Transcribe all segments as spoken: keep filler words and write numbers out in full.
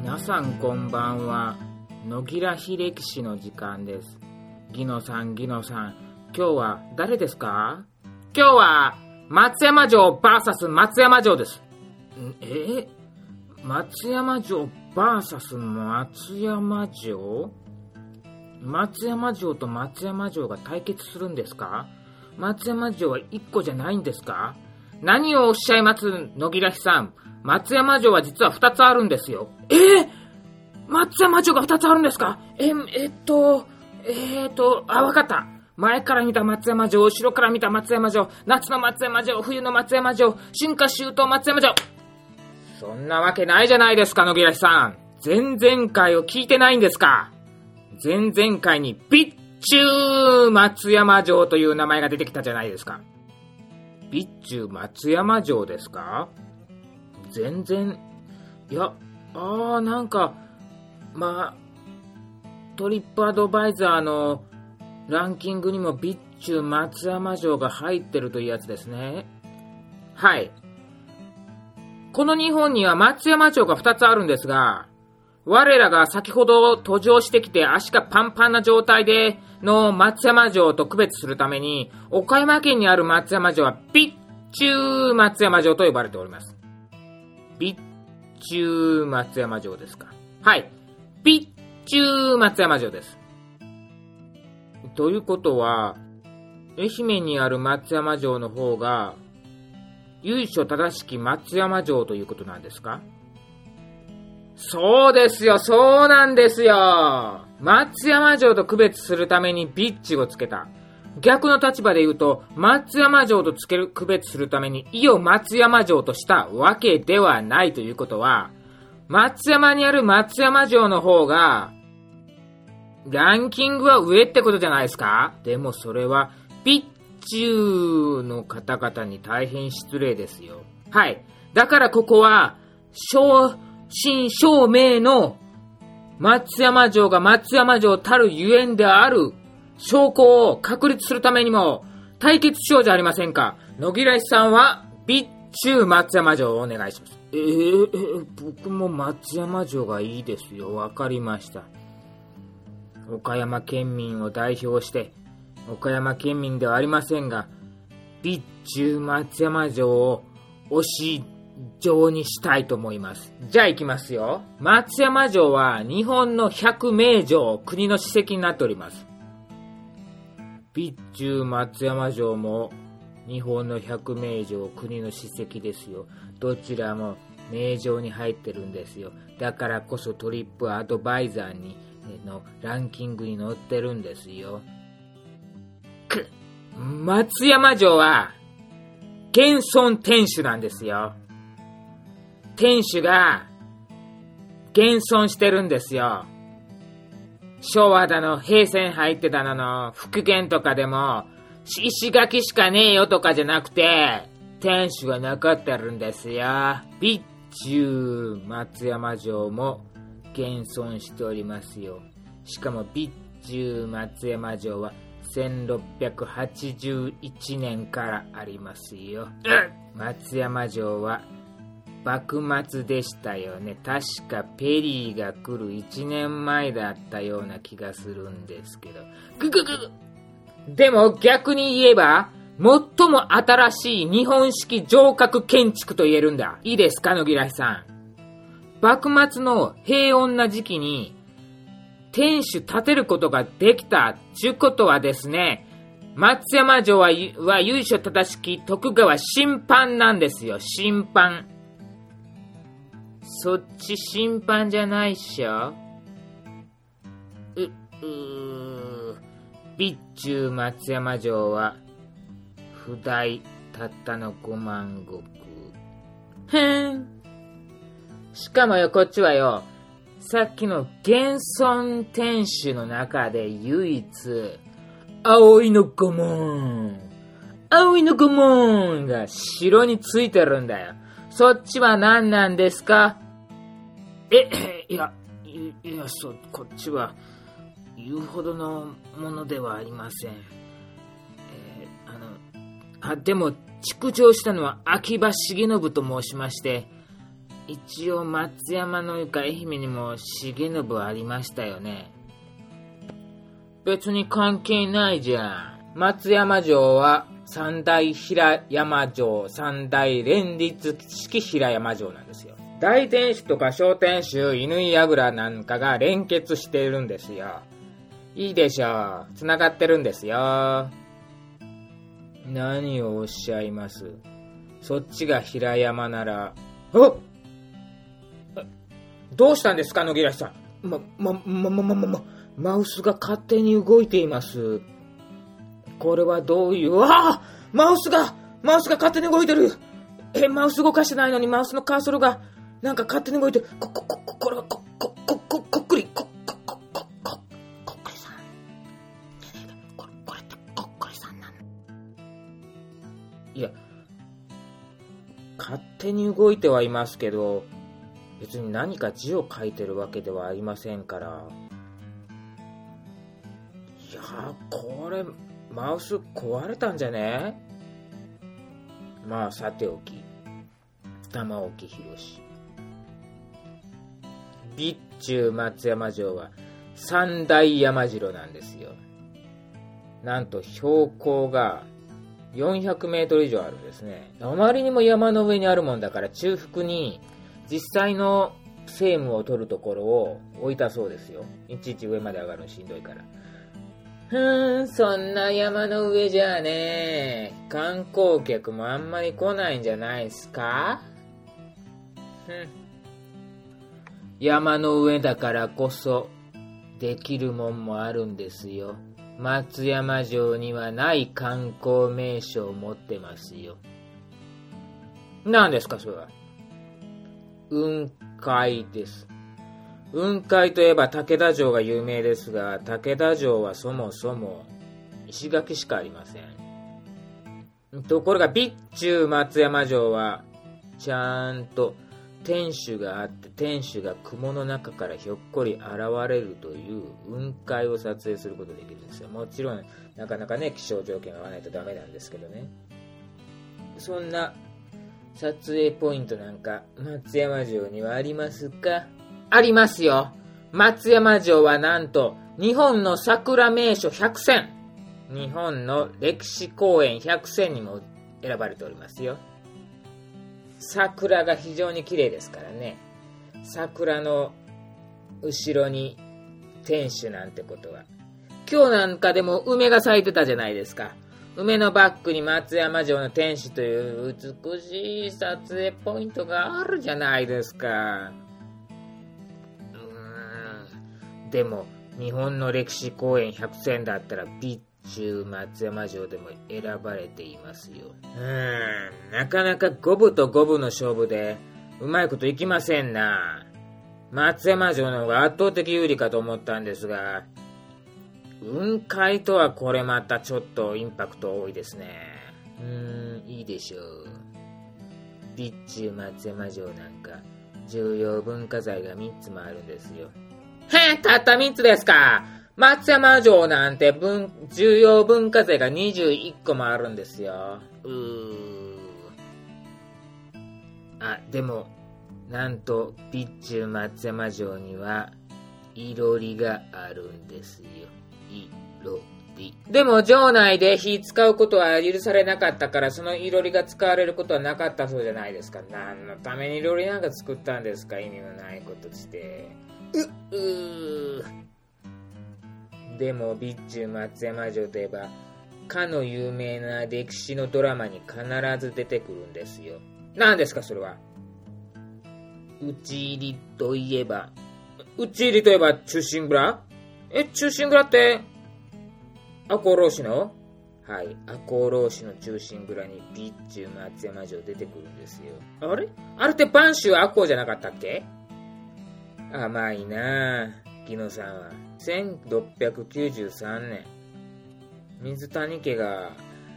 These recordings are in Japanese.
皆さんこんばんは。野木らひ歴史の時間です。ギノさん、ギノさん、今日は誰ですか？今日は松山城 ブイエス 松山城です。え松山城 ブイエス 松山城？松山城と松山城が対決するんですか？松山城はいっこじゃないんですか？何をおっしゃいます、野木らひさん。松山城は実はふたつあるんですよ。えー、松山城がふたつあるんですか？え、えっと、えっと、あ、わかった。前から見た松山城、後ろから見た松山城、夏の松山城、冬の松山城、春夏秋冬松山城。そんなわけないじゃないですか、野木らひさん。前々回を聞いてないんですか？前々回に備中松山城という名前が出てきたじゃないですか。備中松山城ですか？全然、いや、あーなんか、まあ、トリップアドバイザーのランキングにも備中松山城が入ってるというやつですね。はい。この日本には松山城がふたつあるんですが、我らが先ほど登場してきて足がパンパンな状態での松山城と区別するために、岡山県にある松山城は備中松山城と呼ばれております。備中松山城ですか？はい。備中松山城です。ということは、愛媛にある松山城の方が、由緒正しき松山城ということなんですか？そうですよ、そうなんですよ。松山城と区別するために備中をつけた。逆の立場で言うと、松山城とつける区別するために伊予松山城としたわけではないということは、松山にある松山城の方がランキングは上ってことじゃないですか？でもそれは備中の方々に大変失礼ですよ。はい。だからここは正真正銘の松山城が松山城たるゆえんである証拠を確立するためにも対決しようじゃありませんか。野木らひさんは備中松山城をお願いします。えー、えー、僕も松山城がいいですよ。わかりました。岡山県民を代表して、岡山県民ではありませんが、備中松山城を推し城にしたいと思います。じゃあ行きますよ。松山城は日本の百名城、国の史跡になっております。備中松山城も日本の百名城、国の史跡ですよ。どちらも名城に入ってるんですよ。だからこそトリップアドバイザーにのランキングに載ってるんですよ。く松山城は現存天守なんですよ。天守が現存してるんですよ。昭和だの平成入ってたのの復元とかでも石垣しかねえよとかじゃなくて天守が残ってるんですよ。備中松山城も現存しておりますよ。しかも備中松山城はせんろっぴゃくはちじゅういちねんからありますよ。松山城は幕末でしたよね。確かペリーが来るいちねんまえだったような気がするんですけど。ぐぐぐでも逆に言えば最も新しい日本式城郭建築と言えるんだ。いいですか、野木らひさん。幕末の平穏な時期に天守建てることができたちゅうことはですね、松山城は、は由緒正しき徳川審判なんですよ。審判。そっち審判じゃないっしょ。う、うー、備中松山城は不大たったのごまん石。へん。しかもよ、こっちはよ、さっきの現存天守の中で唯一、葵の御紋、葵の御紋が城についてるんだよ。そっちは何なんですか？え、いや、い, いや、そう、こっちは言うほどのものではありません。えー、あの、あ、でも築城したのは秋葉重信と申しまして、 一応松山の床愛媛にも重信ありましたよね。別に関係ないじゃん。松山城は三大平山城、三大連立式平山城なんですよ。大天守とか小天守、乾櫓なんかが連結しているんですよ。いいでしょう。繋がってるんですよ。何をおっしゃいます。そっちが平山なら、あっ、どうしたんですか、野木らさん。ま、ま、ま、ま、ま、ま、ま、マウスが勝手に動いています。これはどういう、ああマウスが、マウスが勝手に動いてる。え、マウス動かしてないのにマウスのカーソルが、なんか勝手に動いてる。こ、こ、こ、こ、これは、こ、こ、こ、こ、こっくり、こ、こ、こ、こ、こ、こっくりさん。ねえねえ、これ、これってこっくりさんなの？いや、勝手に動いてはいますけど、別に何か字を書いてるわけではありませんから。いやー、これ、マウス壊れたんじゃね？まあ、さておき。玉置宏。備中松山城は三大山城なんですよ。なんと標高がよんひゃくメートル以上あるんですね。あまりにも山の上にあるもんだから中腹に実際の政務を取るところを置いたそうですよ。いちいち上まで上がるのしんどいから。ふーん、そんな山の上じゃあね、観光客もあんまり来ないんじゃないすか？ふん。山の上だからこそできるもんもあるんですよ。松山城にはない観光名所を持ってますよ。何ですかそれは？雲海です。雲海といえば武田城が有名ですが、武田城はそもそも石垣しかありません。ところが備中松山城はちゃんと天守があって、天守が雲の中からひょっこり現れるという雲海を撮影することができるんですよ。もちろんなかなかね、気象条件が合わないとダメなんですけどね。そんな撮影ポイントなんか松山城にはありますか？ありますよ。松山城はなんと日本の桜名所百選、日本の歴史公園百選にも選ばれておりますよ。桜が非常に綺麗ですからね。桜の後ろに天守なんてことは。今日なんかでも梅が咲いてたじゃないですか。梅のバックに松山城の天守という美しい撮影ポイントがあるじゃないですか。うーん。でも日本の歴史公園百選だったら備中松山城でも選ばれていますよ。うーん。なかなか五分と五分の勝負でうまいこといきませんな。松山城の方が圧倒的有利かと思ったんですが、雲海とはこれまたちょっとインパクト多いですね。うーん、いいでしょう。備中松山城なんか重要文化財がみっつもあるんですよ。へえ、たったみっつですか。松山城なんて文重要文化財がにじゅういっこもあるんですよ。うー。あ、でもなんと備中松山城にはいろりがあるんですよ。いろり。でも城内で火使うことは許されなかったから、そのいろりが使われることはなかったそうじゃないですか。何のためにいろりなんか作ったんですか。意味のないことして。う、うー。でも備中松山城といえばかの有名な歴史のドラマに必ず出てくるんですよ。何ですかそれは。討ち入りといえば、討ち入りといえば忠臣蔵？え、忠臣蔵って赤穂浪士の？はい、赤穂浪士の忠臣蔵に備中松山城出てくるんですよ。あれ？あれって播州赤穂じゃなかったっけ？甘いなぁ、木野さんは。せんろっぴゃくきゅうじゅうさんねん、水谷家が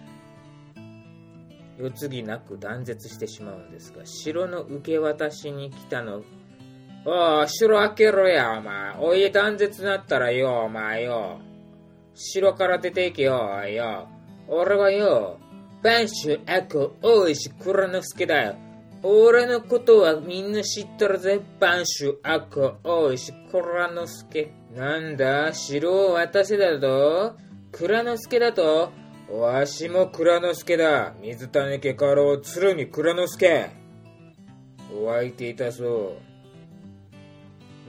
世継ぎなく断絶してしまうんですが、城の受け渡しに来たの。おい、城開けろや、お前。お家断絶なったらよ、お前よ。城から出ていけよ、おいよ。俺はよ、播州赤穂大石蔵之介だよ。 俺のことはみんな知っとるぜ、番主赤大石蔵之介。なんだ、城を渡せだと？蔵之介だと？わしも蔵之介だ。水谷家家老鶴見蔵之介。お相手いたそう。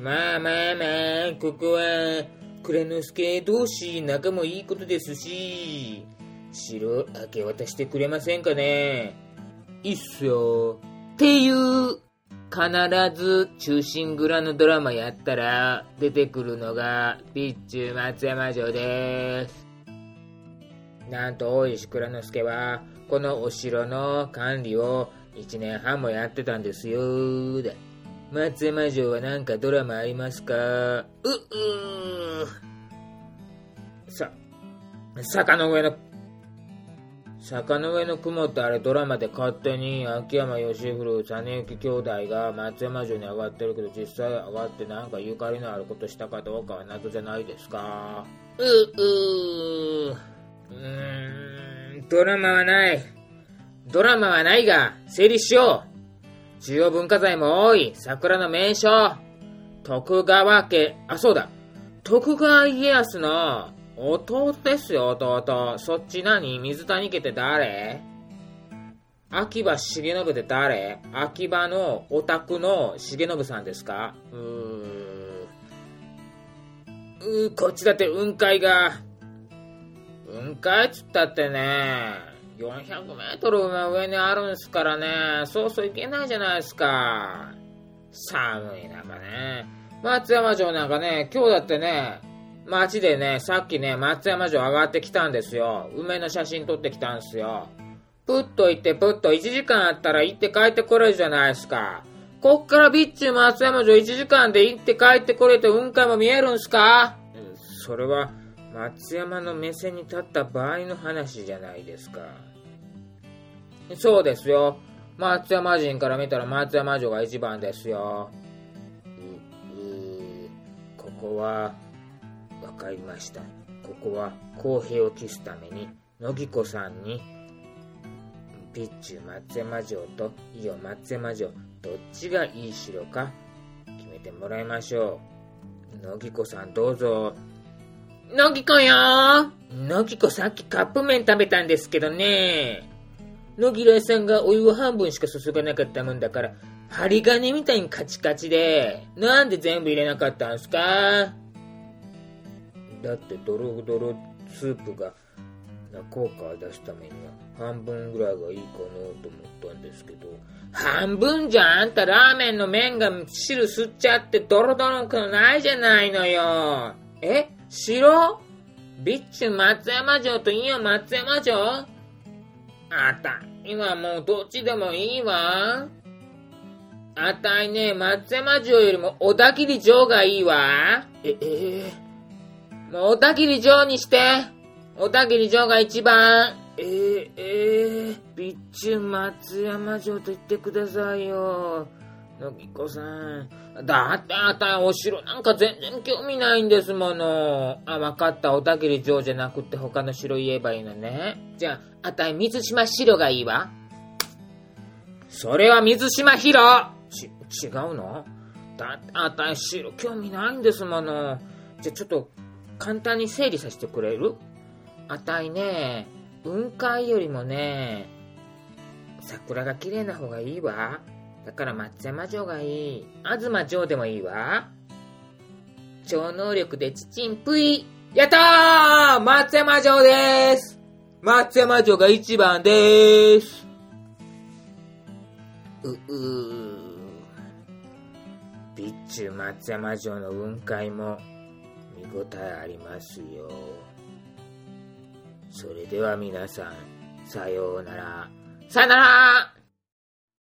まあまあまあ、ここは蔵之介同士仲もいいことですし、城明け渡してくれませんかね。いいっすよ。っていう、必ず忠臣蔵のドラマやったら出てくるのが備中松山城です。なんと大石蔵之介はこのお城の管理をいちねんはんもやってたんですよ。だ。松山城はなんかドラマありますか？ううーさ、坂の上の坂の上の雲ってあれドラマで勝手に秋山義古、実之兄弟が松山城に上がってるけど、実際上がってなんかゆかりのあることしたかどうかは謎じゃないですか。ううーうーんドラマはないドラマはないが整理しよう。重要文化財も多い桜の名所、徳川家、あ、そうだ、徳川家康の弟ですよ、弟。そっち何？水谷家って誰？秋葉重信って誰？秋葉のお宅の重信さんですか？うーうーこっちだって雲海が雲海っつったってね、よんひゃくメートルの上にあるんすからね、そうそういけないじゃないですか。寒い中ね。松山城なんかね、今日だってね、街でね、さっきね、松山城上がってきたんですよ。梅の写真撮ってきたんですよ。プッと行ってプッといちじかんあったら行って帰ってこれるじゃないですか。こっから備中松山城いちじかんで行って帰ってこれて雲海も見えるんすか？それは松山の目線に立った場合の話じゃないですか。そうですよ。松山人から見たら松山城が一番ですよ。う、う、ここはわかりました。ここは公平を期すために野木子さんに備中松山城と伊予松山城どっちがいい城か決めてもらいましょう。野木子さんどうぞ。野木子よー。野木子さっきカップ麺食べたんですけどね、野木らさんがお湯を半分しか注がなかったもんだから針金みたいにカチカチで、なんで全部入れなかったんすか？だってドロドロスープが効果を出すためには半分ぐらいがいいかなと思ったんですけど。半分じゃあんたラーメンの麺が汁吸っちゃってドロドロくないじゃないのよ。え？城？備中松山城と伊予松山城？あたいはもうどっちでもいいわ。あたいね、松山城よりも小田切城がいいわ。え、えー、もう小田切城にして。小田切城が一番。えー、えー、備中松山城と言ってくださいよ。野木子さん。だってあたいお城なんか全然興味ないんですもの。あ、わかった。小田切城じゃなくて他の城言えばいいのね。じゃあ、あたい水島城がいいわ。それは水島ヒロ。ち、違うの？だってあたい城興味ないんですもの。じゃあちょっと簡単に整理させてくれる？あたいね、雲海よりもね、桜が綺麗な方がいいわ。だから松山城がいい。東城でもいいわ。超能力でチチンプイ。やったー！松山城でーす。松山城が一番でーす。う、うー。備中松山城の雲海も見応えありますよ。それでは皆さん、さようなら。さよなら。